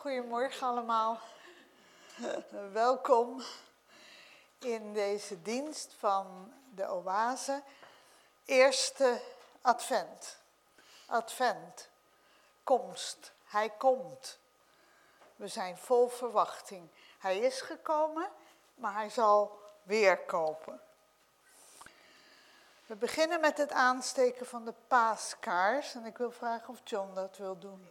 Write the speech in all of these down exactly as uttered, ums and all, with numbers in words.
Goedemorgen allemaal. Welkom in deze dienst van de Oase. Eerste advent. Advent. Komst. Hij komt. We zijn vol verwachting. Hij is gekomen, maar hij zal weer komen. We beginnen met het aansteken van de paaskaars. En ik wil vragen of John dat wil doen.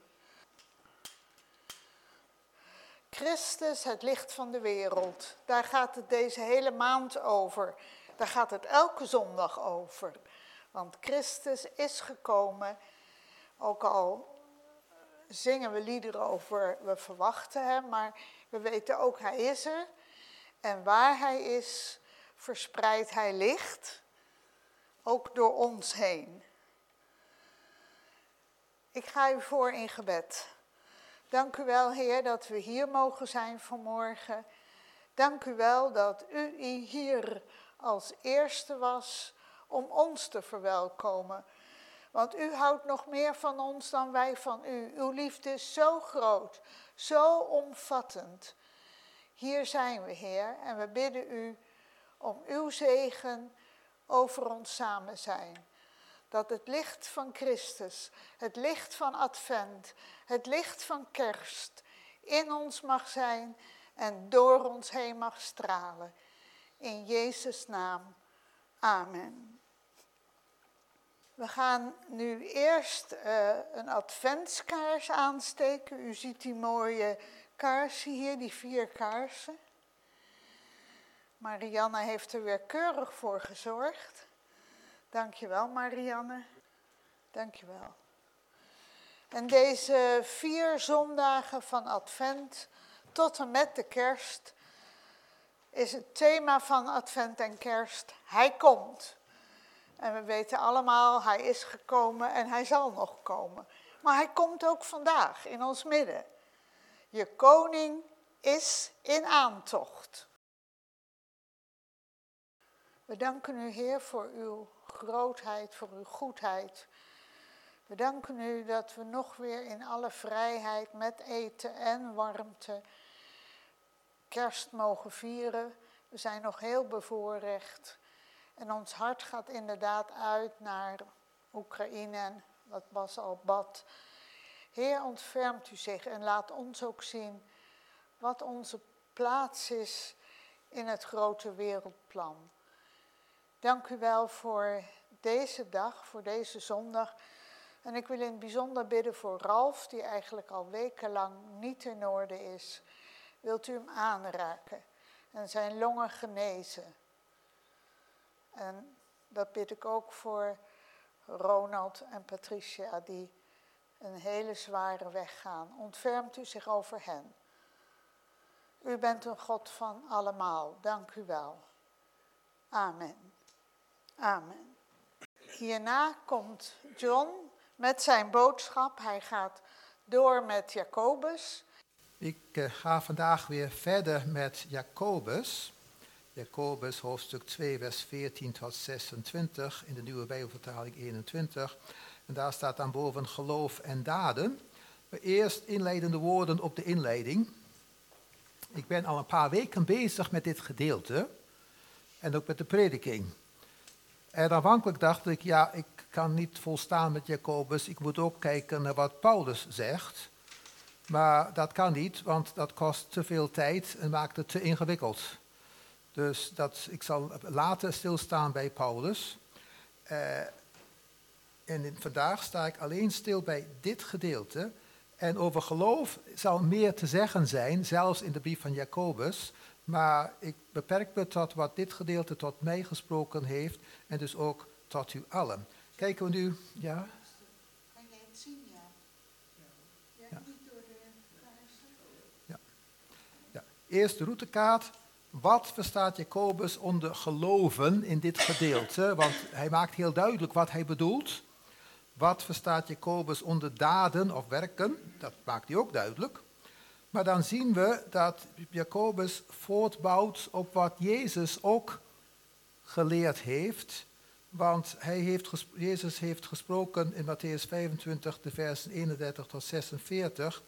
Christus, het licht van de wereld. Daar gaat het deze hele maand over. Daar gaat het elke zondag over. Want Christus is gekomen. Ook al zingen we liederen over, we verwachten hem. Maar we weten ook, hij is er. En waar hij is, verspreidt hij licht. Ook door ons heen. Ik ga u voor in gebed. Dank u wel, Heer, dat we hier mogen zijn vanmorgen. Dank u wel dat u hier als eerste was om ons te verwelkomen. Want u houdt nog meer van ons dan wij van u. Uw liefde is zo groot, zo omvattend. Hier zijn we, Heer, en we bidden u om uw zegen over ons samen zijn. Dat het licht van Christus, het licht van Advent, het licht van Kerst in ons mag zijn en door ons heen mag stralen. In Jezus' naam. Amen. We gaan nu eerst uh, een adventskaars aansteken. U ziet die mooie kaarsen hier, die vier kaarsen. Marianne heeft er weer keurig voor gezorgd. Dankjewel, Marianne. Dankjewel. En deze vier zondagen van Advent tot en met de Kerst is het thema van Advent en Kerst. Hij komt. En we weten allemaal, hij is gekomen en hij zal nog komen. Maar hij komt ook vandaag in ons midden. Je koning is in aantocht. We danken u, Heer, voor uw grootheid, voor uw goedheid. We danken u dat we nog weer in alle vrijheid met eten en warmte Kerst mogen vieren. We zijn nog heel bevoorrecht. En ons hart gaat inderdaad uit naar Oekraïne en wat Bas al bad. Heer, ontfermt u zich en laat ons ook zien wat onze plaats is in het grote wereldplan. Dank u wel voor deze dag, voor deze zondag. En ik wil in het bijzonder bidden voor Ralf, die eigenlijk al wekenlang niet in orde is. Wilt u hem aanraken en zijn longen genezen? En dat bid ik ook voor Ronald en Patricia, die een hele zware weg gaan. Ontfermt u zich over hen. U bent een God van allemaal. Dank u wel. Amen. Amen. Hierna komt John met zijn boodschap. Hij gaat door met Jacobus. Ik uh, ga vandaag weer verder met Jacobus. Jacobus hoofdstuk twee, vers veertien tot zesentwintig, in de nieuwe Bijbelvertaling eenentwintig. En daar staat dan boven geloof en daden. Maar eerst inleidende woorden op de inleiding. Ik ben al een paar weken bezig met dit gedeelte en ook met de prediking. En aanvankelijk dacht ik, ja, ik kan niet volstaan met Jacobus, ik moet ook kijken naar wat Paulus zegt. Maar dat kan niet, want dat kost te veel tijd en maakt het te ingewikkeld. Dus dat, ik zal later stilstaan bij Paulus. Uh, en vandaag sta ik alleen stil bij dit gedeelte. En over geloof zal meer te zeggen zijn, zelfs in de brief van Jacobus. Maar ik beperk me tot wat dit gedeelte tot mij gesproken heeft en dus ook tot u allen. Kijken we nu, ja? Kan jij het zien, ja? Ja, ja. Niet door de kaarsen. Ja. Ja. Eerst de routekaart. Wat verstaat Jacobus onder geloven in dit gedeelte? Want hij maakt heel duidelijk wat hij bedoelt. Wat verstaat Jacobus onder daden of werken? Dat maakt hij ook duidelijk. Maar dan zien we dat Jacobus voortbouwt op wat Jezus ook geleerd heeft. Want hij heeft ges- Jezus heeft gesproken in Mattheüs vijfentwintig, de versen eenendertig tot zesenveertig,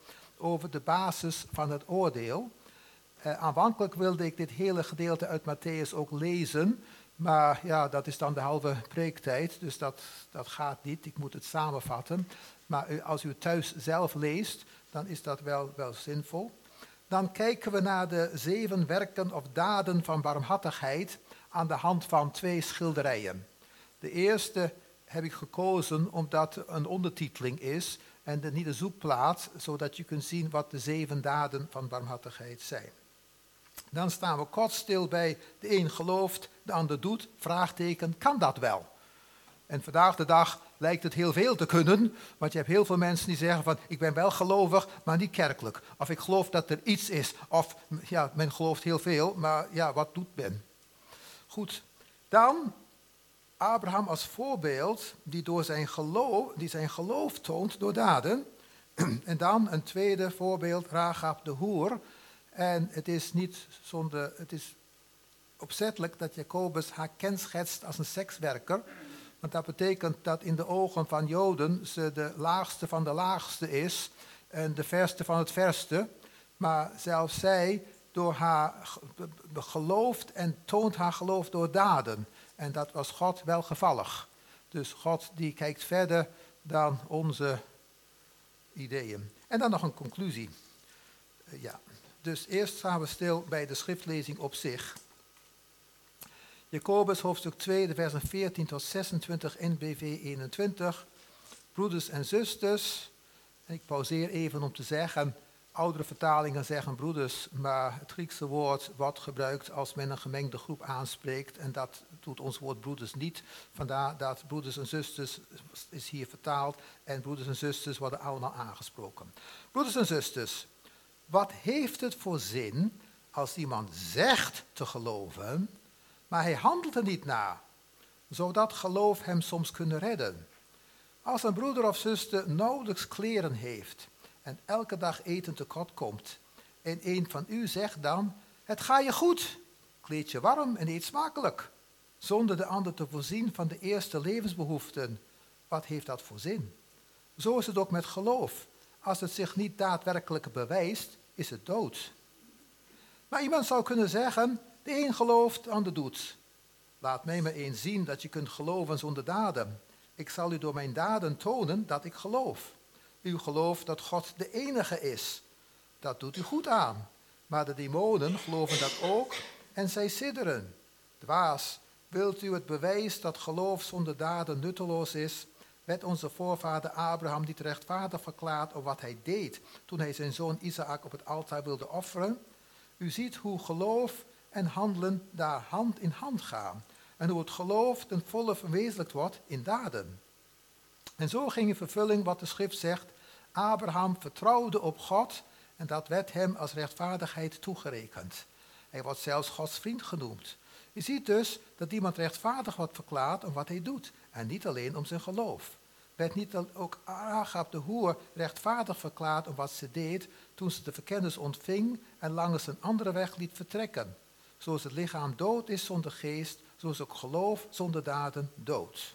over de basis van het oordeel. Uh, aanvankelijk wilde ik dit hele gedeelte uit Matthäus ook lezen, maar ja, dat is dan de halve preektijd, dus dat, dat gaat niet. Ik moet het samenvatten. Maar u, als u het thuis zelf leest, dan is dat wel, wel zinvol. Dan kijken we naar de zeven werken of daden van barmhartigheid aan de hand van twee schilderijen. De eerste heb ik gekozen omdat het een ondertiteling is en de, niet een zoekplaat, zodat je kunt zien wat de zeven daden van barmhartigheid zijn. Dan staan we kort stil bij de een gelooft, de ander doet, vraagteken, kan dat wel? En vandaag de dag lijkt het heel veel te kunnen, want je hebt heel veel mensen die zeggen van ik ben wel gelovig, maar niet kerkelijk. Of ik geloof dat er iets is, of ja, men gelooft heel veel, maar ja, wat doet men? Goed, dan Abraham als voorbeeld die, door zijn geloof, die zijn geloof toont door daden. En dan een tweede voorbeeld, Rahab de hoer. En het is niet zonder, het is opzettelijk dat Jacobus haar kenschetst als een sekswerker. Want dat betekent dat in de ogen van Joden ze de laagste van de laagste is en de verste van het verste. Maar zelfs zij door haar gelooft en toont haar geloof door daden. En dat was God welgevallig. Dus God die kijkt verder dan onze ideeën. En dan nog een conclusie. Uh, ja. Dus eerst staan we stil bij de schriftlezing op zich. Jacobus hoofdstuk twee, de versen veertien tot zesentwintig, N B V eenentwintig. Broeders en zusters. En ik pauzeer even om te zeggen, oudere vertalingen zeggen broeders, maar het Griekse woord wordt gebruikt als men een gemengde groep aanspreekt. En dat doet ons woord broeders niet. Vandaar dat broeders en zusters is hier vertaald en broeders en zusters worden allemaal aangesproken. Broeders en zusters, wat heeft het voor zin als iemand zegt te geloven, maar hij handelt er niet naar, zodat geloof hem soms kunnen redden? Als een broeder of zuster nauwelijks kleren heeft en elke dag eten tekort komt, en een van u zegt dan, het gaat je goed, kleed je warm en eet smakelijk, zonder de ander te voorzien van de eerste levensbehoeften, wat heeft dat voor zin? Zo is het ook met geloof. Als het zich niet daadwerkelijk bewijst, is het dood. Maar iemand zou kunnen zeggen, de een gelooft, de ander doet. Laat mij maar eens zien dat je kunt geloven zonder daden. Ik zal u door mijn daden tonen dat ik geloof. U gelooft dat God de enige is. Dat doet u goed aan. Maar de demonen geloven dat ook en zij sidderen. Dwaas, wilt u het bewijs dat geloof zonder daden nutteloos is? Werd onze voorvader Abraham niet rechtvaardig verklaard op wat hij deed toen hij zijn zoon Isaac op het altaar wilde offeren? U ziet hoe geloof en handelen daar hand in hand gaan. En hoe het geloof ten volle verwezenlijkt wordt in daden. En zo ging in vervulling wat de schrift zegt. Abraham vertrouwde op God en dat werd hem als rechtvaardigheid toegerekend. Hij wordt zelfs Gods vriend genoemd. Je ziet dus dat iemand rechtvaardig wordt verklaard om wat hij doet. En niet alleen om zijn geloof. Werd niet ook Rahab de hoer rechtvaardig verklaard om wat ze deed toen ze de verkennis ontving en langs een andere weg liet vertrekken. Zoals het lichaam dood is zonder geest, zo is ook geloof zonder daden dood.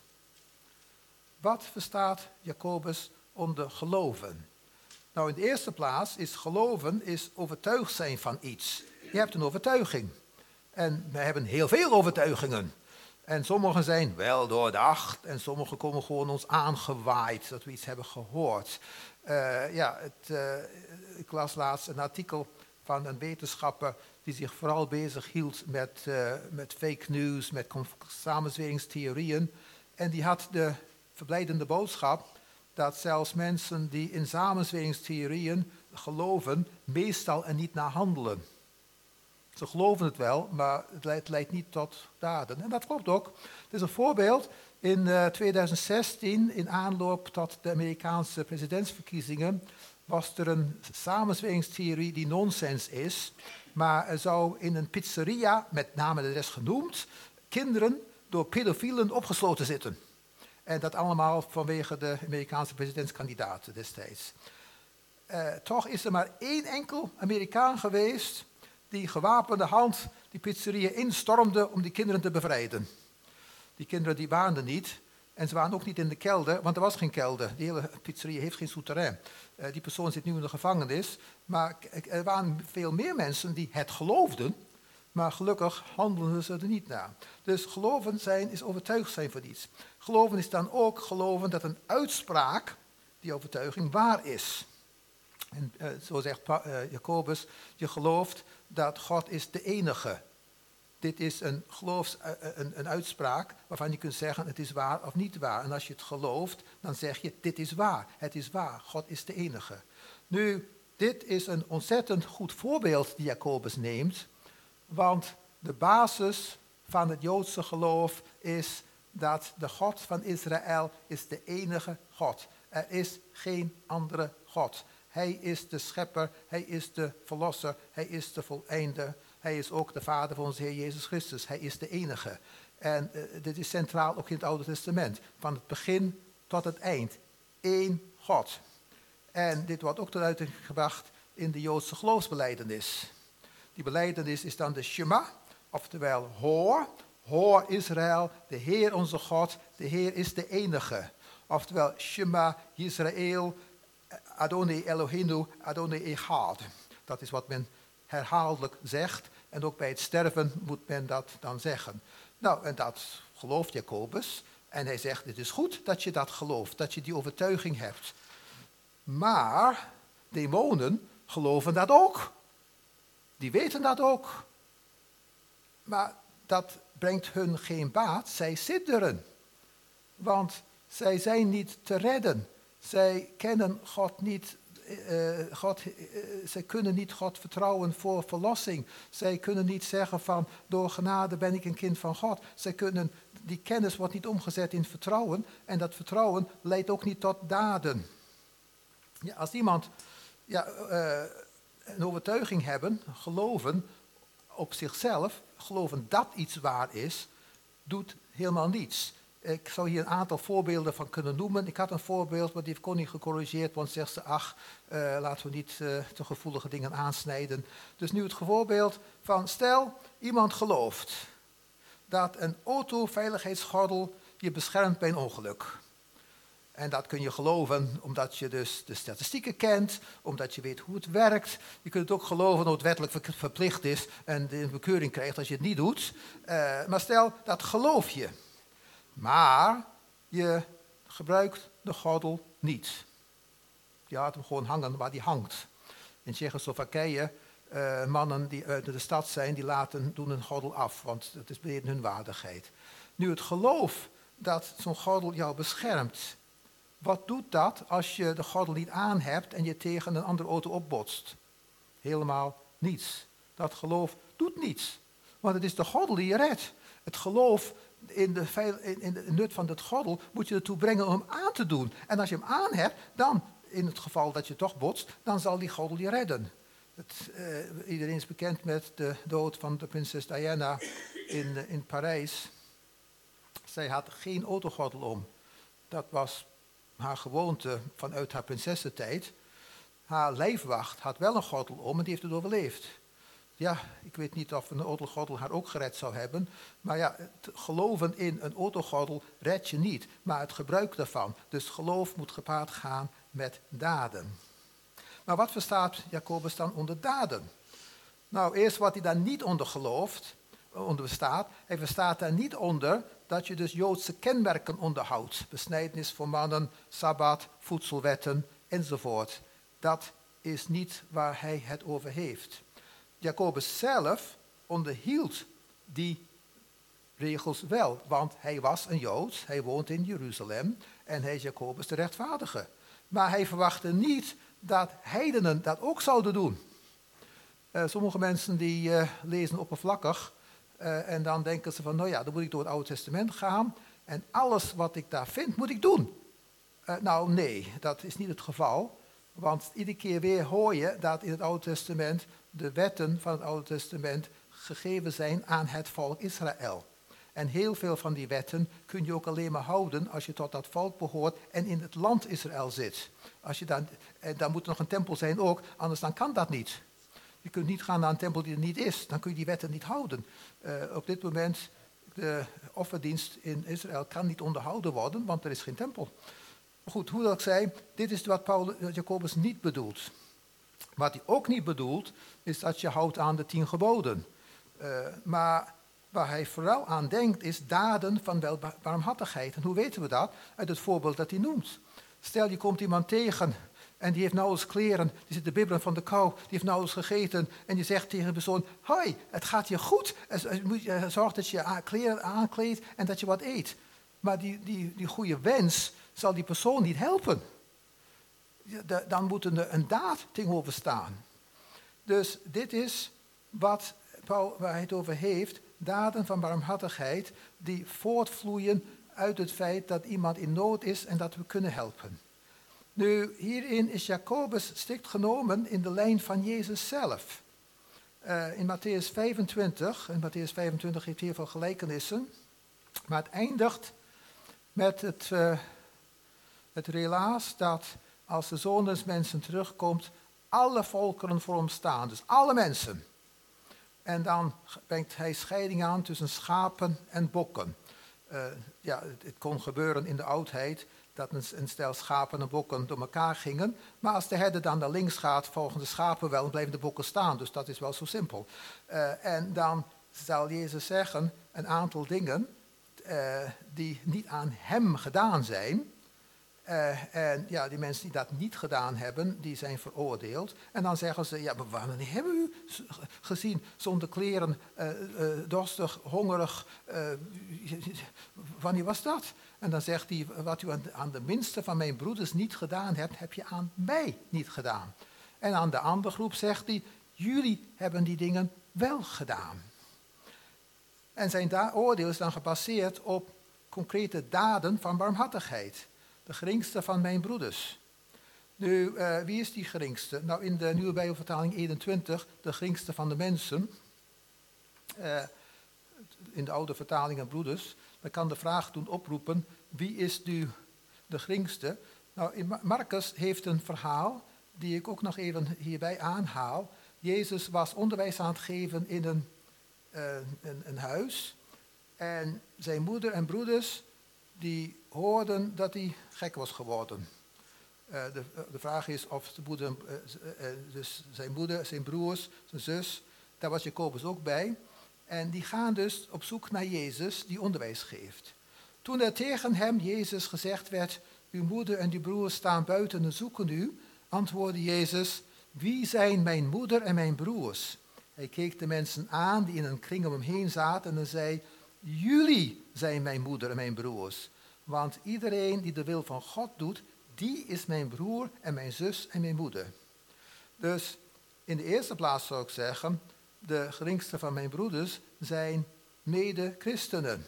Wat verstaat Jacobus onder geloven? Nou, in de eerste plaats is geloven is overtuigd zijn van iets. Je hebt een overtuiging. En we hebben heel veel overtuigingen. En sommige zijn wel doordacht en sommige komen gewoon ons aangewaaid, dat we iets hebben gehoord. Uh, ja, het, uh, ik las laatst een artikel van een wetenschapper die zich vooral bezig hield met, uh, met fake news, met samenzweringstheorieën. En die had de verblijdende boodschap dat zelfs mensen die in samenzweringstheorieën geloven, meestal er niet naar handelen. Ze geloven het wel, maar het leidt, leidt niet tot daden. En dat klopt ook. Het is een voorbeeld. In uh, tweeduizend zestien, in aanloop tot de Amerikaanse presidentsverkiezingen, was er een samenzweringstheorie die nonsens is. Maar er zou in een pizzeria, met name de rest genoemd, kinderen door pedofielen opgesloten zitten. En dat allemaal vanwege de Amerikaanse presidentskandidaten destijds. Uh, toch is er maar één enkel Amerikaan geweest die gewapende hand die pizzeria instormde om die kinderen te bevrijden. Die kinderen die waren er niet, En ze waren ook niet in de kelder, want er was geen kelder. Die hele pizzeria heeft geen souterrain. Uh, die persoon zit nu in de gevangenis. Maar er waren veel meer mensen die het geloofden, maar gelukkig handelden ze er niet naar. Dus geloven zijn is overtuigd zijn van iets. Geloven is dan ook geloven dat een uitspraak, die overtuiging, waar is. En uh, zo zegt uh, Jacobus, je gelooft dat God is de enige. Dit is een, geloofs, uh, een, een uitspraak waarvan je kunt zeggen het is waar of niet waar. En als je het gelooft, dan zeg je dit is waar. Het is waar, God is de enige. Nu, dit is een ontzettend goed voorbeeld die Jacobus neemt. Want de basis van het Joodse geloof is dat de God van Israël is de enige God. Er is geen andere God. Hij is de schepper, hij is de verlosser, hij is de voleinder. Hij is ook de vader van onze Heer Jezus Christus. Hij is de enige. En uh, dit is centraal ook in het Oude Testament. Van het begin tot het eind. Eén God. En dit wordt ook tot uiting gebracht in de Joodse geloofsbelijdenis. Die belijdenis is dan de Shema, oftewel hoor. Hoor Israël, de Heer onze God, de Heer is de enige. Oftewel Shema Yisrael, Adonai Eloheinu, Adonai Echad. Dat is wat men herhaaldelijk zegt. En ook bij het sterven moet men dat dan zeggen. Nou, en dat gelooft Jacobus. En hij zegt, het is goed dat je dat gelooft, dat je die overtuiging hebt. Maar demonen geloven dat ook. Die weten dat ook. Maar dat brengt hun geen baat. Zij sidderen. Want zij zijn niet te redden. Zij kennen God niet. Uh, God, uh, zij kunnen niet God vertrouwen voor verlossing. Zij kunnen niet zeggen van door genade ben ik een kind van God. Zij kunnen, die kennis wordt niet omgezet in vertrouwen. En dat vertrouwen leidt ook niet tot daden. Ja, als iemand ja, uh, een overtuiging hebben, geloven op zichzelf, geloven dat iets waar is, doet helemaal niets. Ik zou hier een aantal voorbeelden van kunnen noemen. Ik had een voorbeeld, maar die heeft Connie gecorrigeerd, want zegt ze, ach, uh, laten we niet uh, te gevoelige dingen aansnijden. Dus nu het voorbeeld van, stel, iemand gelooft dat een autoveiligheidsgordel je beschermt bij een ongeluk. En dat kun je geloven omdat je dus de statistieken kent, omdat je weet hoe het werkt. Je kunt het ook geloven omdat het wettelijk verplicht is en de bekeuring krijgt als je het niet doet. Uh, maar stel, dat geloof je. Maar je gebruikt de gordel niet. Je laat hem gewoon hangen waar die hangt. In Tsjechoslowakije, uh, mannen die uit de stad zijn, die laten, doen een gordel af, want dat is beneden hun waardigheid. Nu het geloof dat zo'n gordel jou beschermt, wat doet dat als je de gordel niet aan hebt en je tegen een andere auto opbotst? Helemaal niets. Dat geloof doet niets. Want het is de gordel die je redt. Het geloof in de, veil, in, in de nut van het gordel moet je ertoe brengen om hem aan te doen. En als je hem aan hebt, dan, in het geval dat je toch botst, dan zal die gordel je redden. Het, uh, iedereen is bekend met de dood van de prinses Diana in, uh, in Parijs. Zij had geen autogordel om. Dat was haar gewoonte vanuit haar prinsessentijd. Haar lijfwacht had wel een gordel om en die heeft het overleefd. Ja, ik weet niet of een autogordel haar ook gered zou hebben. Maar ja, het geloven in een autogordel redt je niet. Maar het gebruik daarvan. Dus geloof moet gepaard gaan met daden. Maar wat verstaat Jacobus dan onder daden? Nou, eerst wat hij daar niet onder gelooft, onder verstaat. Hij verstaat daar niet onder dat je dus Joodse kenmerken onderhoudt. Besnijdenis voor mannen, sabbat, voedselwetten enzovoort. Dat is niet waar hij het over heeft. Jacobus zelf onderhield die regels wel, want hij was een Jood, hij woont in Jeruzalem en hij is Jacobus de rechtvaardige. Maar hij verwachtte niet dat heidenen dat ook zouden doen. Uh, sommige mensen die uh, lezen oppervlakkig uh, en dan denken ze van, nou ja, dan moet ik door het Oude Testament gaan en alles wat ik daar vind, moet ik doen. Uh, nou nee, dat is niet het geval, want iedere keer weer hoor je dat in het Oude Testament de wetten van het Oude Testament gegeven zijn aan het volk Israël. En heel veel van die wetten kun je ook alleen maar houden als je tot dat volk behoort en in het land Israël zit. Als je dan, en dan moet er nog een tempel zijn ook, anders dan kan dat niet. Je kunt niet gaan naar een tempel die er niet is, dan kun je die wetten niet houden. Uh, op dit moment, de offerdienst in Israël kan niet onderhouden worden, want er is geen tempel. Maar goed, hoe dat ik zei, dit is wat Paulus, Jacobus niet bedoelt. Wat hij ook niet bedoelt, is dat je houdt aan de tien geboden. Uh, maar waar hij vooral aan denkt, is daden van welbarmhartigheid. En hoe weten we dat? Uit het voorbeeld dat hij noemt. Stel, je komt iemand tegen en die heeft nauwelijks kleren, die zit te bibberen van de kou, die heeft nauwelijks gegeten. En je zegt tegen de persoon, hoi, het gaat je goed. Zorg dat je kleren aankleedt en dat je wat eet. Maar die, die, die goede wens zal die persoon niet helpen. Dan moet er een daad tegenover staan. Dus dit is wat Paul, waar hij het over heeft, daden van barmhartigheid die voortvloeien uit het feit dat iemand in nood is en dat we kunnen helpen. Nu, hierin is Jacobus strikt genomen in de lijn van Jezus zelf. Uh, in Matthäus vijfentwintig, en Matthäus vijfentwintig heeft heel veel gelijkenissen, maar het eindigt met het, uh, het relaas dat als de Zoon des Mensen terugkomt, alle volkeren voor hem staan, dus alle mensen. En dan brengt hij scheiding aan tussen schapen en bokken. Uh, ja, het, het kon gebeuren in de oudheid dat een, een stel schapen en bokken door elkaar gingen. Maar als de herder dan naar links gaat, volgen de schapen wel en blijven de bokken staan. Dus dat is wel zo simpel. Uh, en dan zal Jezus zeggen een aantal dingen uh, die niet aan hem gedaan zijn. Uh, en ja, die mensen die dat niet gedaan hebben, die zijn veroordeeld. En dan zeggen ze, ja, maar wanneer hebben we u gezien zonder kleren, uh, uh, dorstig, hongerig, uh, wanneer was dat? En dan zegt hij, wat u aan de, aan de minste van mijn broeders niet gedaan hebt, heb je aan mij niet gedaan. En aan de andere groep zegt hij, jullie hebben die dingen wel gedaan. En zijn da- oordeel is dan gebaseerd op concrete daden van barmhartigheid. De geringste van mijn broeders. Nu, uh, wie is die geringste? Nou, in de Nieuwe Bijbelvertaling eenentwintig, de geringste van de mensen. Uh, in de oude vertalingen broeders. Dan kan de vraag doen oproepen, wie is nu de geringste? Nou, in Marcus heeft een verhaal, die ik ook nog even hierbij aanhaal. Jezus was onderwijs aan het geven in een, uh, een, een huis. En zijn moeder en broeders, die hoorden dat hij gek was geworden. Uh, de, de vraag is of de moeder, uh, uh, dus zijn moeder, zijn broers, zijn zus, daar was Jacobus ook bij. En die gaan dus op zoek naar Jezus die onderwijs geeft. Toen er tegen hem, Jezus, gezegd werd, uw moeder en uw broers staan buiten en zoeken u, antwoordde Jezus, wie zijn mijn moeder en mijn broers? Hij keek de mensen aan die in een kring om hem heen zaten en hij zei, jullie zijn mijn moeder en mijn broers. Want iedereen die de wil van God doet, die is mijn broer en mijn zus en mijn moeder. Dus in de eerste plaats zou ik zeggen, de geringste van mijn broeders zijn mede-christenen.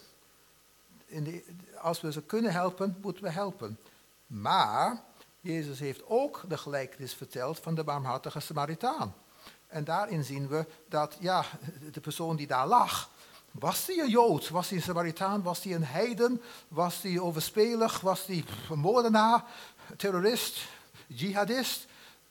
In de, als we ze kunnen helpen, moeten we helpen. Maar Jezus heeft ook de gelijkenis verteld van de barmhartige Samaritaan. En daarin zien we dat ja, de persoon die daar lag, was hij een Jood? Was hij een Samaritaan? Was hij een heiden? Was hij overspelig? Was hij een moordenaar, terrorist, jihadist?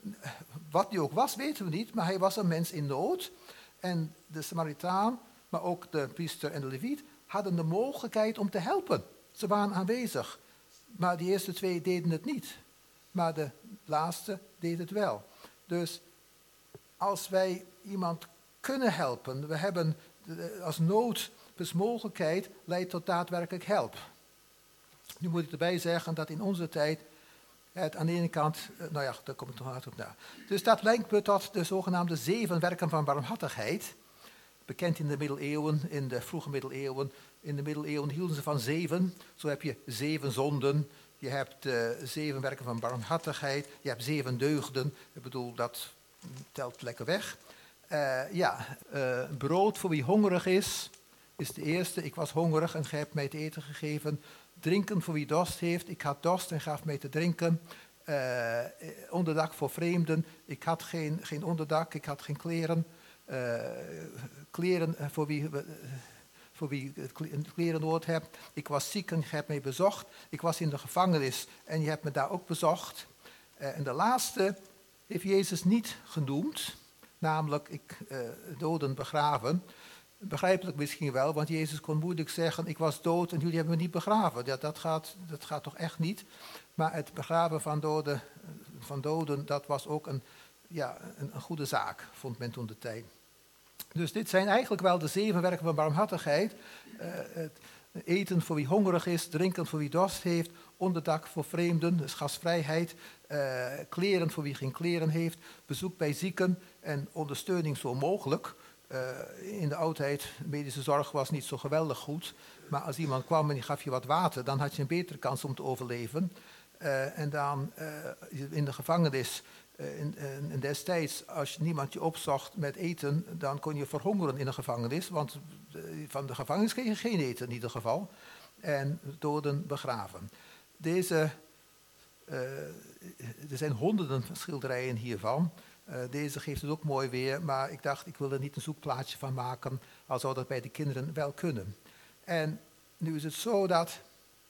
Wat hij ook was, weten we niet, maar hij was een mens in nood. En de Samaritaan, maar ook de priester en de leviet, hadden de mogelijkheid om te helpen. Ze waren aanwezig. Maar die eerste twee deden het niet. Maar de laatste deed het wel. Dus als wij iemand kunnen helpen, we hebben als nood dus mogelijkheid leidt tot daadwerkelijk help. Nu moet ik erbij zeggen dat in onze tijd het aan de ene kant, nou ja, daar kom ik nog hard op na. Dus dat lijkt me tot de zogenaamde zeven werken van barmhartigheid. Bekend in de middeleeuwen, in de vroege middeleeuwen. In de middeleeuwen hielden ze van zeven. Zo heb je zeven zonden. Je hebt uh, zeven werken van barmhartigheid. Je hebt zeven deugden. Ik bedoel, dat telt lekker weg. Uh, ja, uh, brood voor wie hongerig is, is de eerste. Ik was hongerig en gij hebt mij te eten gegeven. Drinken voor wie dorst heeft. Ik had dorst en gaf mij te drinken. Uh, onderdak voor vreemden. Ik had geen, geen onderdak, ik had geen kleren. Uh, kleren voor wie, uh, voor wie een kleren nood hebt. Ik was ziek en je hebt mij bezocht. Ik was in de gevangenis en je hebt me daar ook bezocht. Uh, en de laatste heeft Jezus niet genoemd. Namelijk, ik uh, doden begraven. Begrijpelijk misschien wel, want Jezus kon moeilijk zeggen, ik was dood en jullie hebben me niet begraven. Dat, dat, gaat, dat gaat toch echt niet. Maar het begraven van doden, van doden dat was ook een, ja, een, een goede zaak, vond men toen de tijd. Dus dit zijn eigenlijk wel de zeven werken van barmhartigheid. Uh, het eten voor wie hongerig is, drinken voor wie dorst heeft, onderdak voor vreemden, dus gastvrijheid, uh, kleren voor wie geen kleren heeft, bezoek bij zieken en ondersteuning zo mogelijk. Uh, in de oudheid, medische zorg was niet zo geweldig goed, maar als iemand kwam en die gaf je wat water, dan had je een betere kans om te overleven. Uh, en dan uh, in de gevangenis, uh, in, in, in destijds, als niemand je opzocht met eten, dan kon je verhongeren in de gevangenis, want van de gevangenis kreeg je geen eten in ieder geval. En doden begraven. Deze, uh, er zijn honderden schilderijen hiervan. Uh, deze geeft het ook mooi weer, maar ik dacht, ik wil er niet een zoekplaatje van maken, al zou dat bij de kinderen wel kunnen. En nu is het zo dat,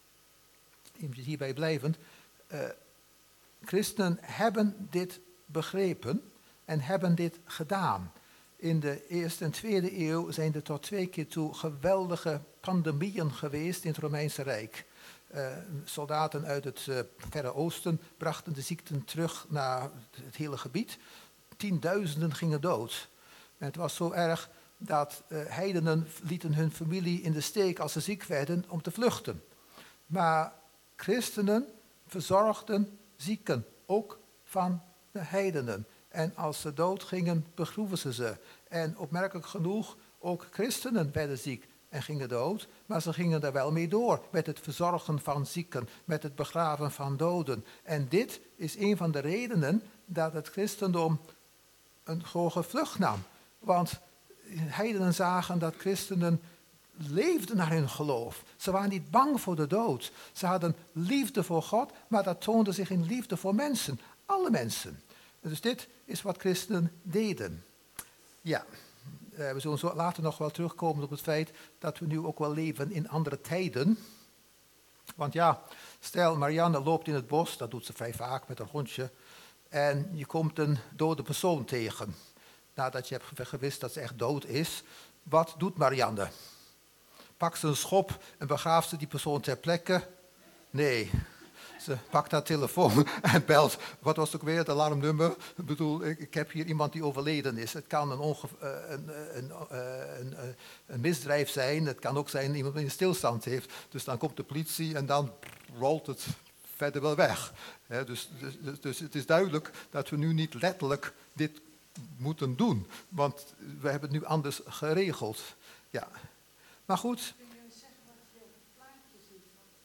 even hierbij blijvend, uh, christenen hebben dit begrepen en hebben dit gedaan. In de eerste en tweede eeuw zijn er tot twee keer toe geweldige pandemieën geweest in het Romeinse Rijk. Uh, soldaten uit het uh, Verre Oosten brachten de ziekten terug naar het hele gebied. Tienduizenden gingen dood. En het was zo erg dat uh, heidenen lieten hun familie in de steek als ze ziek werden om te vluchten. Maar christenen verzorgden zieken, ook van de heidenen. En als ze doodgingen, begroeven ze ze. En opmerkelijk genoeg, ook christenen werden ziek en gingen dood. Maar ze gingen er wel mee door met het verzorgen van zieken, met het begraven van doden. En dit is een van de redenen dat het christendom een hoge vlucht nam. Want heidenen zagen dat christenen leefden naar hun geloof. Ze waren niet bang voor de dood. Ze hadden liefde voor God, maar dat toonde zich in liefde voor mensen. Alle mensen. Dus dit is wat christenen deden. Ja, uh, we zullen zo later nog wel terugkomen op het feit dat we nu ook wel leven in andere tijden. Want ja, stel Marianne loopt in het bos, dat doet ze vrij vaak met een hondje, en je komt een dode persoon tegen. Nadat je hebt gewist dat ze echt dood is, wat doet Marianne? Pakt ze een schop en begraaft ze die persoon ter plekke? Nee. Ze pakt haar telefoon en belt. Wat was het ook weer, het alarmnummer? Ik bedoel, ik, ik heb hier iemand die overleden is. Het kan een, onge, een, een, een, een, een misdrijf zijn. Het kan ook zijn dat iemand die een stilstand heeft. Dus dan komt de politie en dan rolt het verder wel weg. He, dus, dus, dus het is duidelijk dat we nu niet letterlijk dit moeten doen. Want we hebben het nu anders geregeld. Ja. Maar goed. Kun je zeggen wat je op het plaatje ziet?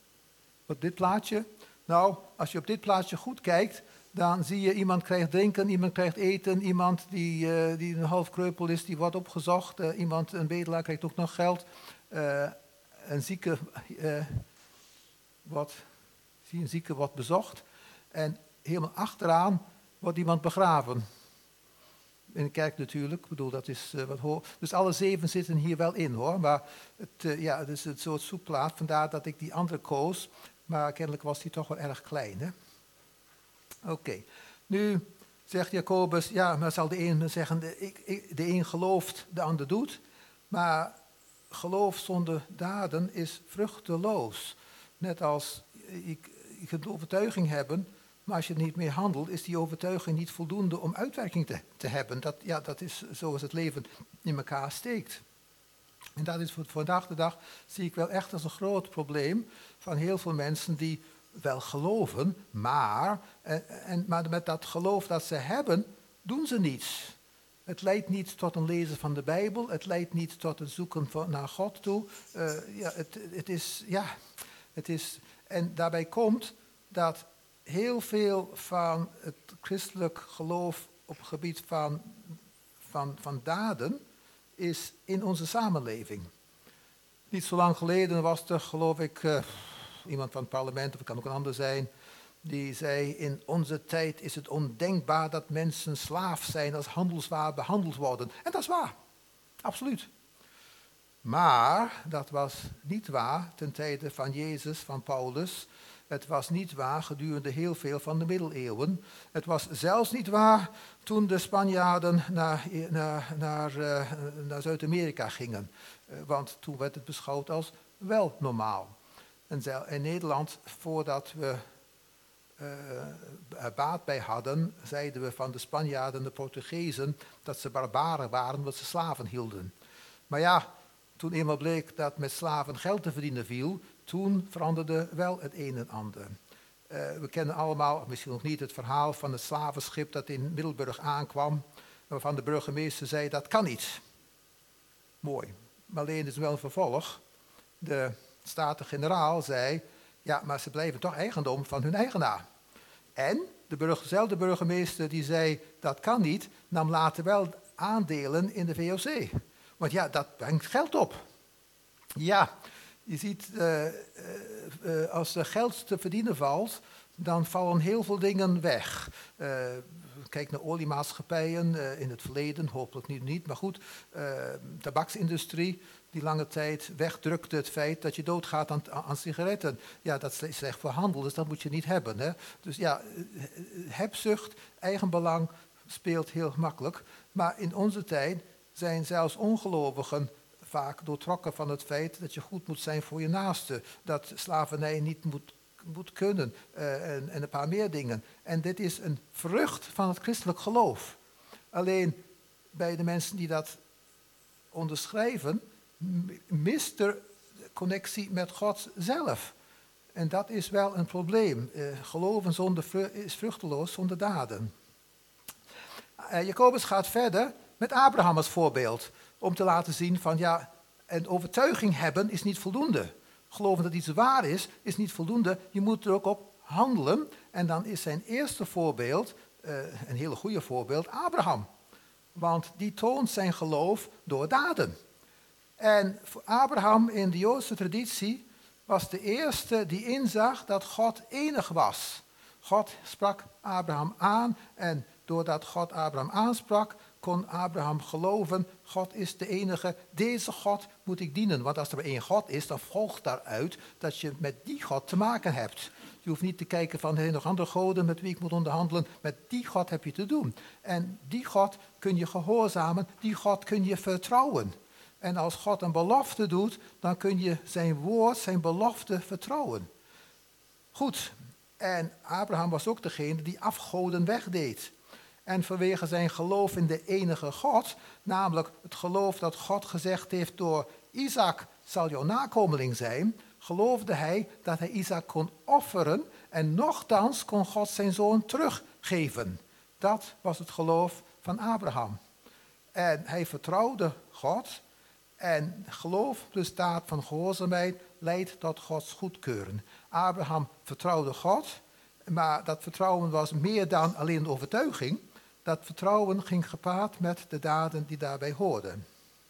Op dit plaatje? Nou, als je op dit plaatje goed kijkt, dan zie je iemand krijgt drinken, iemand krijgt eten, iemand die, uh, die een half kreupel is, die wordt opgezocht, uh, iemand, een bedelaar krijgt ook nog geld, uh, een zieke, uh, wordt, zie een zieke wordt bezocht en helemaal achteraan wordt iemand begraven. In de kerk natuurlijk, ik bedoel, dat is uh, wat hoor. Dus alle zeven zitten hier wel in hoor, maar het, uh, ja, het is een soort zoekplaat, vandaar dat ik die andere koos. Maar kennelijk was die toch wel erg klein. Oké, okay. Nu zegt Jacobus, ja, maar zal de een zeggen, de, ik, ik, de een gelooft, de ander doet. Maar geloof zonder daden is vruchteloos. Net als, ik, je kunt overtuiging hebben, maar als je niet meer handelt, is die overtuiging niet voldoende om uitwerking te, te hebben. Dat, ja, dat is zoals het leven in elkaar steekt. En dat is voor vandaag de dag, zie ik wel echt als een groot probleem van heel veel mensen die wel geloven, maar, en, en, maar met dat geloof dat ze hebben, doen ze niets. Het leidt niet tot een lezen van de Bijbel, het leidt niet tot het zoeken van, naar God toe. Uh, ja, het, het is, ja, het is, en daarbij komt dat heel veel van het christelijk geloof op het gebied van, van, van daden is in onze samenleving. Niet zo lang geleden was er, geloof ik, uh, iemand van het parlement, of het kan ook een ander zijn, die zei, in onze tijd is het ondenkbaar dat mensen slaaf zijn, als handelswaar behandeld worden. En dat is waar, absoluut. Maar dat was niet waar ten tijde van Jezus, van Paulus. Het was niet waar gedurende heel veel van de middeleeuwen. Het was zelfs niet waar toen de Spanjaarden naar, naar, naar, uh, naar Zuid-Amerika gingen. Uh, want toen werd het beschouwd als wel normaal. En in Nederland, voordat we uh, er baat bij hadden, zeiden we van de Spanjaarden en de Portugezen dat ze barbaren waren omdat ze slaven hielden. Maar ja, toen eenmaal bleek dat met slaven geld te verdienen viel, toen veranderde wel het een en ander. Uh, we kennen allemaal, misschien nog niet, het verhaal van het slavenschip dat in Middelburg aankwam, waarvan de burgemeester zei, dat kan niet. Mooi, maar alleen is wel een vervolg. De Staten-Generaal zei, ja, maar ze blijven toch eigendom van hun eigenaar. En de burger, dezelfde burgemeester die zei, dat kan niet, nam later wel aandelen in de V O C. Want ja, dat brengt geld op. Ja, je ziet, uh, uh, uh, als er geld te verdienen valt, dan vallen heel veel dingen weg. Uh, kijk naar oliemaatschappijen uh, in het verleden, hopelijk nu niet, maar goed. Uh, tabaksindustrie, die lange tijd wegdrukte het feit dat je doodgaat aan, aan sigaretten. Ja, dat is slecht voor handel, dus dat moet je niet hebben. Hè? Dus ja, hebzucht, eigenbelang speelt heel makkelijk. Maar in onze tijd zijn zelfs ongelovigen vaak doortrokken van het feit dat je goed moet zijn voor je naaste. Dat slavernij niet moet, moet kunnen uh, en, en een paar meer dingen. En dit is een vrucht van het christelijk geloof. Alleen bij de mensen die dat onderschrijven, mist er connectie met God zelf. En dat is wel een probleem. Uh, geloven zonder vru- is vruchteloos zonder daden. Uh, Jacobus gaat verder met Abraham als voorbeeld. Om te laten zien van ja, een overtuiging hebben is niet voldoende. Geloven dat iets waar is, is niet voldoende. Je moet er ook op handelen. En dan is zijn eerste voorbeeld, uh, een hele goede voorbeeld, Abraham. Want die toont zijn geloof door daden. En voor Abraham in de Joodse traditie was de eerste die inzag dat God enig was. God sprak Abraham aan en doordat God Abraham aansprak, kon Abraham geloven, God is de enige, deze God moet ik dienen. Want als er maar één God is, dan volgt daaruit dat je met die God te maken hebt. Je hoeft niet te kijken van, er zijn nog andere goden met wie ik moet onderhandelen. Met die God heb je te doen. En die God kun je gehoorzamen, die God kun je vertrouwen. En als God een belofte doet, dan kun je zijn woord, zijn belofte vertrouwen. Goed, en Abraham was ook degene die afgoden wegdeed. En vanwege zijn geloof in de enige God, namelijk het geloof dat God gezegd heeft door Isaac zal jouw nakomeling zijn, geloofde hij dat hij Isaac kon offeren en nochtans kon God zijn zoon teruggeven. Dat was het geloof van Abraham. En hij vertrouwde God en geloof, de staat van gehoorzaamheid, leidt tot Gods goedkeuren. Abraham vertrouwde God, maar dat vertrouwen was meer dan alleen de overtuiging. Dat vertrouwen ging gepaard met de daden die daarbij hoorden.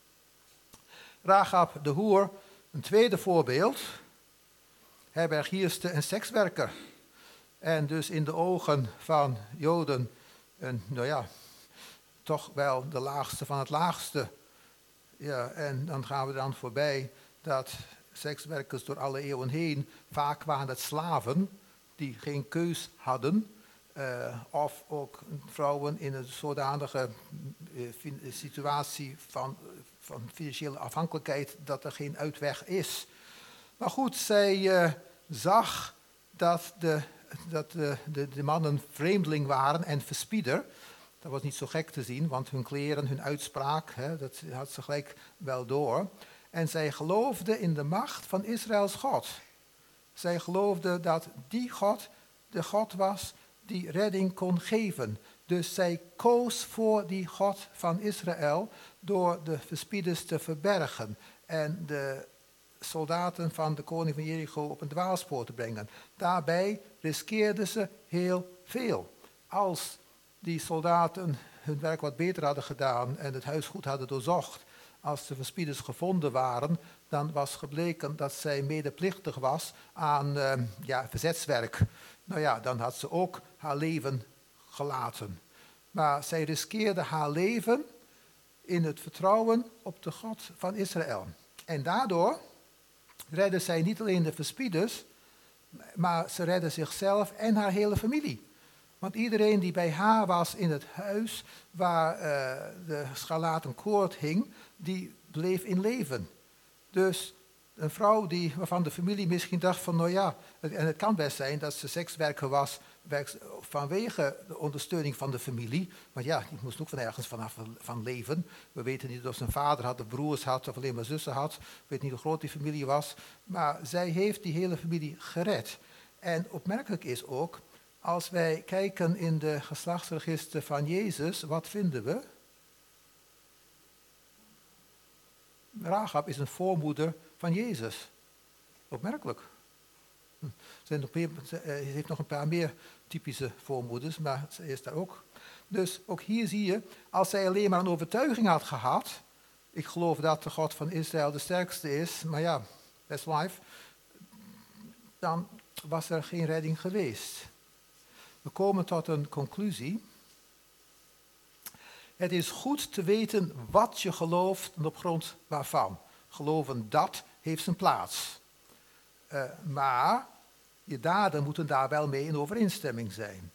Rahab de hoer, een tweede voorbeeld, herbergierste en sekswerker. En dus in de ogen van Joden, een, nou ja, toch wel de laagste van het laagste. Ja, en dan gaan we dan voorbij dat sekswerkers door alle eeuwen heen vaak waren het slaven die geen keus hadden. Uh, of ook vrouwen in een zodanige uh, fin- situatie van, van financiële afhankelijkheid dat er geen uitweg is. Maar goed, zij uh, zag dat, de, dat de, de, de mannen vreemdeling waren en verspieder. Dat was niet zo gek te zien, want hun kleren, hun uitspraak, hè, dat had ze gelijk wel door. En zij geloofde in de macht van Israëls God. Zij geloofde dat die God de God was die redding kon geven. Dus zij koos voor die God van Israël door de verspieders te verbergen en de soldaten van de koning van Jericho op een dwaalspoor te brengen. Daarbij riskeerden ze heel veel. Als die soldaten hun werk wat beter hadden gedaan en het huis goed hadden doorzocht, als de verspieders gevonden waren, dan was gebleken dat zij medeplichtig was aan uh, ja, verzetswerk. Nou ja, dan had ze ook haar leven gelaten. Maar zij riskeerde haar leven in het vertrouwen op de God van Israël. En daardoor redde zij niet alleen de verspieders, Maar ze redde zichzelf en haar hele familie. Want iedereen die bij haar was in het huis waar uh, de scharlaten koord hing, die bleef in leven. Dus een vrouw die, waarvan de familie misschien dacht van, nou ja, en het kan best zijn dat ze sekswerker was vanwege de ondersteuning van de familie. Maar ja, die moest ook van ergens vanaf van leven. We weten niet of ze een vader had, of broers had, of alleen maar zussen had. We weten niet hoe groot die familie was. Maar zij heeft die hele familie gered. En opmerkelijk is ook, als wij kijken in de geslachtsregister van Jezus, wat vinden we? Rahab is een voormoeder van Jezus. Opmerkelijk. Ze heeft nog een paar meer typische voormoeders, maar ze is daar ook. Dus ook hier zie je, als zij alleen maar een overtuiging had gehad, ik geloof dat de God van Israël de sterkste is, maar ja, that's life, dan was er geen redding geweest. We komen tot een conclusie. Het is goed te weten wat je gelooft en op grond waarvan. Geloven dat heeft zijn plaats. Uh, maar je daden moeten daar wel mee in overeenstemming zijn.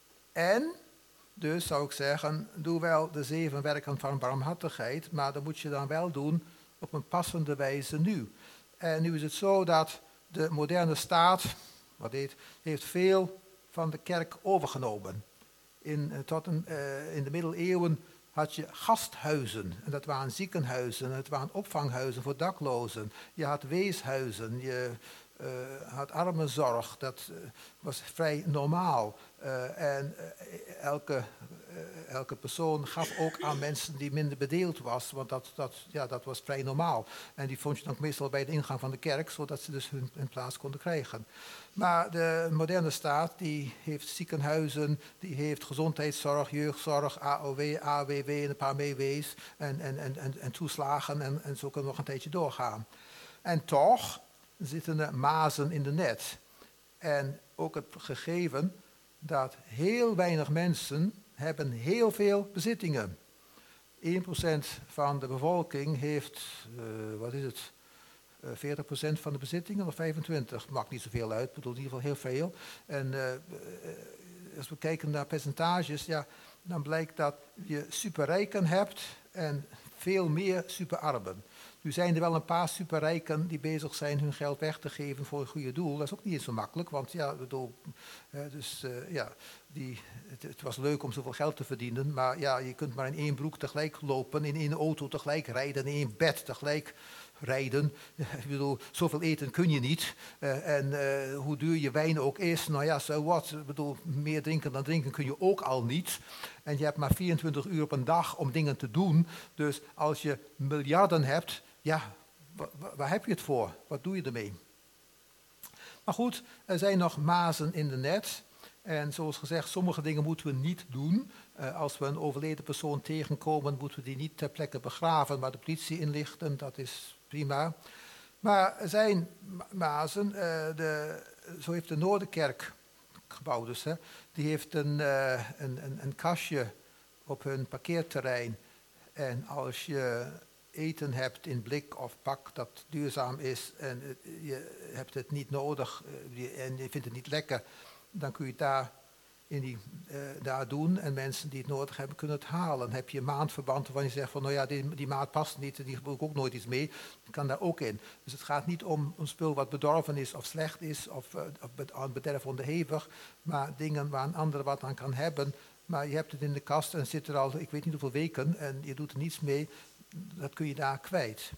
En, dus zou ik zeggen, doe wel de zeven werken van barmhartigheid, maar dat moet je dan wel doen op een passende wijze nu. En nu is het zo dat de moderne staat, wat heet, heeft veel van de kerk overgenomen. In, uh, tot een, uh, in de middeleeuwen had je gasthuizen, en dat waren ziekenhuizen, het waren opvanghuizen voor daklozen. Je had weeshuizen, je uh, had armenzorg, dat uh, was vrij normaal. Uh, en uh, elke, uh, elke persoon gaf ook aan mensen die minder bedeeld was, want dat, dat, ja, dat was vrij normaal. En die vond je dan meestal bij de ingang van de kerk, zodat ze dus hun, hun plaats konden krijgen. Maar de moderne staat, die heeft ziekenhuizen, die heeft gezondheidszorg, jeugdzorg, A O W, A W W en een paar meewees en, en, en, en, en toeslagen en, en zo kunnen we nog een tijdje doorgaan. En toch zitten er mazen in de net. En ook het gegeven dat heel weinig mensen hebben heel veel bezittingen. één procent van de bevolking heeft, uh, wat is het, uh, veertig procent van de bezittingen of vijfentwintig. Maakt niet zoveel uit, bedoel in ieder geval heel veel. En uh, uh, als we kijken naar percentages, ja, dan blijkt dat je superrijken hebt en veel meer superarmen. Nu zijn er wel een paar superrijken die bezig zijn hun geld weg te geven voor een goede doel. Dat is ook niet eens zo makkelijk, want ja, bedoel, uh, dus, uh, ja die, het, het was leuk om zoveel geld te verdienen, maar ja, je kunt maar in één broek tegelijk lopen, in één auto tegelijk rijden, in één bed tegelijk rijden. Ik bedoel, zoveel eten kun je niet. Uh, en uh, hoe duur je wijn ook is, nou ja, so what. Ik bedoel, meer drinken dan drinken kun je ook al niet. En je hebt maar vierentwintig uur op een dag om dingen te doen. Dus als je miljarden hebt, ja, waar, waar heb je het voor? Wat doe je ermee? Maar goed, er zijn nog mazen in de net. En zoals gezegd, sommige dingen moeten we niet doen. Uh, als we een overleden persoon tegenkomen, moeten we die niet ter plekke begraven, maar de politie inlichten, dat is prima. Maar er zijn mazen, uh, de, zo heeft de Noorderkerk gebouwd dus, hè, die heeft een, uh, een, een, een kastje op hun parkeerterrein. En als je eten hebt in blik of pak dat duurzaam is en uh, je hebt het niet nodig uh, je, en je vindt het niet lekker, dan kun je het daar, in die, uh, daar doen en mensen die het nodig hebben kunnen het halen. Heb je een maandverband waarvan je zegt van nou ja, die, die maat past niet, die gebruik ik ook nooit iets mee, dan kan daar ook in. Dus het gaat niet om een spul wat bedorven is of slecht is of, uh, of aan bederf onderhevig, maar dingen waar een ander wat aan kan hebben. Maar je hebt het in de kast en zit er al, ik weet niet hoeveel weken en je doet er niets mee, dat kun je daar kwijt.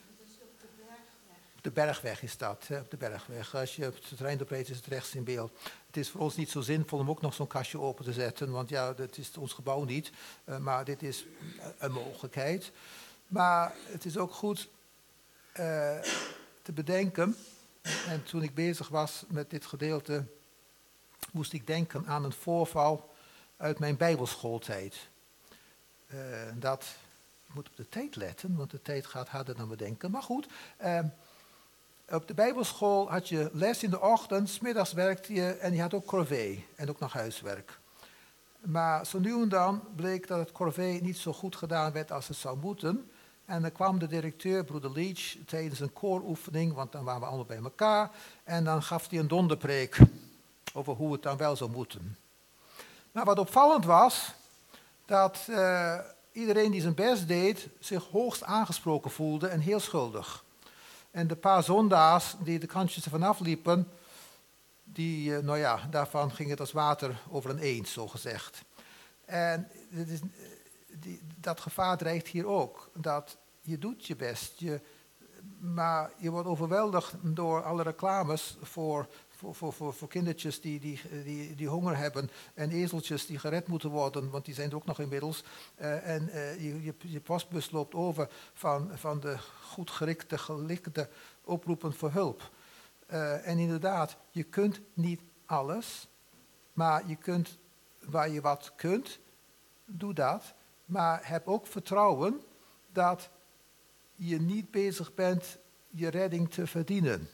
Op de Bergweg is dat, hè, op de Bergweg. Als je op het terrein doorrijdt is het rechts in beeld. Het is voor ons niet zo zinvol om ook nog zo'n kastje open te zetten, want ja, dat is ons gebouw niet. Uh, maar dit is een mogelijkheid. Maar het is ook goed uh, te bedenken, en toen ik bezig was met dit gedeelte, moest ik denken aan een voorval uit mijn bijbelschooltijd. Uh, dat, ik moet op de tijd letten, want de tijd gaat harder dan we denken. Maar goed, uh, op de bijbelschool had je les in de ochtend, 's middags werkte je en je had ook corvée en ook nog huiswerk. Maar zo nu en dan bleek dat het corvée niet zo goed gedaan werd als het zou moeten. En dan kwam de directeur, broeder Leach, tijdens een kooroefening, want dan waren we allemaal bij elkaar. En dan gaf hij een donderpreek over hoe het dan wel zou moeten. Maar wat opvallend was, dat uh, iedereen die zijn best deed, zich hoogst aangesproken voelde en heel schuldig. En de paar zondaars die de kantjes ervan afliepen, die, uh, nou ja, daarvan ging het als water over een eend, zo gezegd. En het is, die, dat gevaar dreigt hier ook. Dat je doet je best, je, maar je wordt overweldigd door alle reclames voor, voor, voor, voor, voor kindertjes die, die, die, die honger hebben en ezeltjes die gered moeten worden, want die zijn er ook nog inmiddels. Uh, en uh, je, je, je postbus loopt over van, van de goed gerikte, gelikte oproepen voor hulp. Uh, en inderdaad, je kunt niet alles, maar je kunt waar je wat kunt, doe dat. Maar heb ook vertrouwen dat je niet bezig bent je redding te verdienen.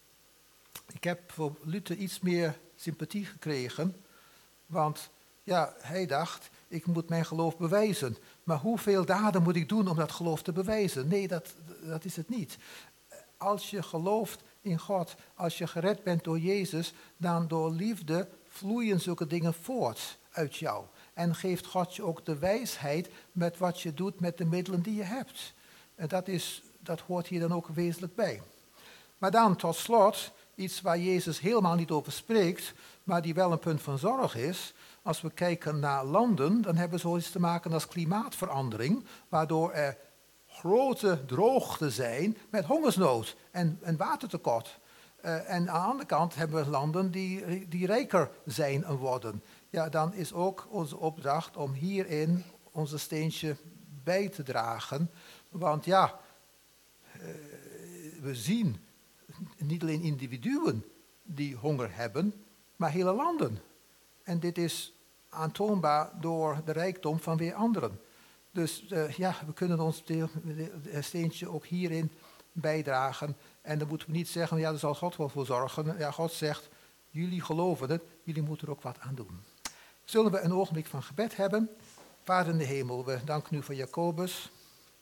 Ik heb voor Luther iets meer sympathie gekregen, want ja, hij dacht, ik moet mijn geloof bewijzen. Maar hoeveel daden moet ik doen om dat geloof te bewijzen? Nee, dat, dat is het niet. Als je gelooft in God, als je gered bent door Jezus, dan door liefde vloeien zulke dingen voort uit jou. En geeft God je ook de wijsheid met wat je doet met de middelen die je hebt. En dat, is, dat hoort hier dan ook wezenlijk bij. Maar dan tot slot, iets waar Jezus helemaal niet over spreekt, maar die wel een punt van zorg is. Als we kijken naar landen, dan hebben we zoiets te maken als klimaatverandering, waardoor er grote droogte zijn met hongersnood en, en watertekort. Uh, en aan de andere kant hebben we landen die, die rijker zijn en worden. Ja, dan is ook onze opdracht om hierin onze steentje bij te dragen. Want ja, uh, we zien niet alleen individuen die honger hebben, maar hele landen. En dit is aantoonbaar door de rijkdom van weer anderen. Dus uh, ja, we kunnen ons deel, de steentje ook hierin bijdragen. En dan moeten we niet zeggen, ja, daar zal God wel voor zorgen. Ja, God zegt, jullie geloven het, jullie moeten er ook wat aan doen. Zullen we een ogenblik van gebed hebben? Vader in de hemel, we danken u voor Jacobus.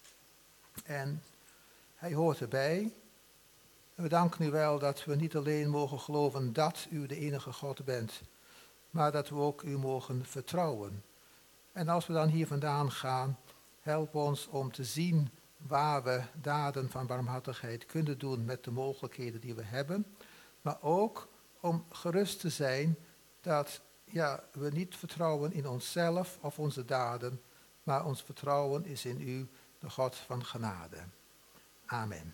En hij hoort erbij. En we danken u wel dat we niet alleen mogen geloven dat u de enige God bent, maar dat we ook u mogen vertrouwen. En als we dan hier vandaan gaan, help ons om te zien waar we daden van barmhartigheid kunnen doen met de mogelijkheden die we hebben. Maar ook om gerust te zijn dat ja, we niet vertrouwen in onszelf of onze daden, maar ons vertrouwen is in u, de God van genade. Amen.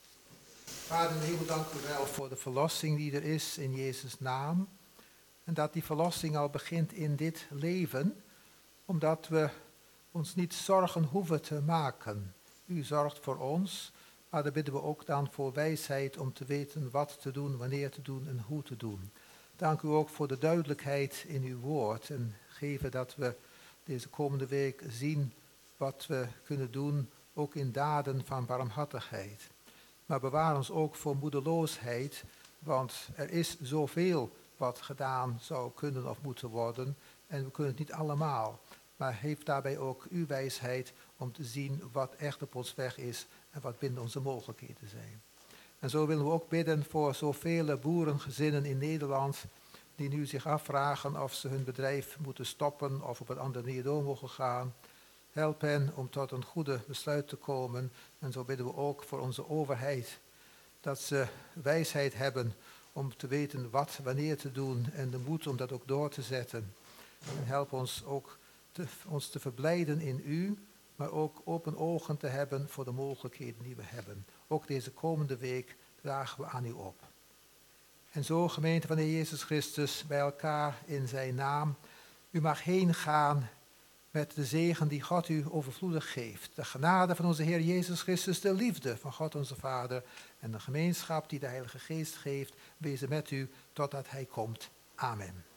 Vader in de hemel, dank u wel voor de verlossing die er is in Jezus' naam. En dat die verlossing al begint in dit leven, omdat we ons niet zorgen hoeven te maken. U zorgt voor ons, maar daar bidden we ook dan voor wijsheid om te weten wat te doen, wanneer te doen en hoe te doen. Dank u ook voor de duidelijkheid in uw woord en geven dat we deze komende week zien wat we kunnen doen, ook in daden van barmhartigheid. Maar bewaar ons ook voor moedeloosheid, want er is zoveel wat gedaan zou kunnen of moeten worden en we kunnen het niet allemaal. Maar geef daarbij ook uw wijsheid om te zien wat echt op ons weg is en wat binnen onze mogelijkheden zijn. En zo willen we ook bidden voor zoveel boerengezinnen in Nederland die nu zich afvragen of ze hun bedrijf moeten stoppen of op een andere manier door mogen gaan. Help hen om tot een goede besluit te komen. En zo bidden we ook voor onze overheid, dat ze wijsheid hebben om te weten wat, wanneer te doen en de moed om dat ook door te zetten. En help ons ook te, ons te verblijden in u, maar ook open ogen te hebben voor de mogelijkheden die we hebben. Ook deze komende week dragen we aan u op. En zo, gemeente van de Heer Jezus Christus, bij elkaar in zijn naam. U mag heen gaan met de zegen die God u overvloedig geeft. De genade van onze Heer Jezus Christus, de liefde van God onze Vader en de gemeenschap die de Heilige Geest geeft, wezen met u totdat hij komt. Amen.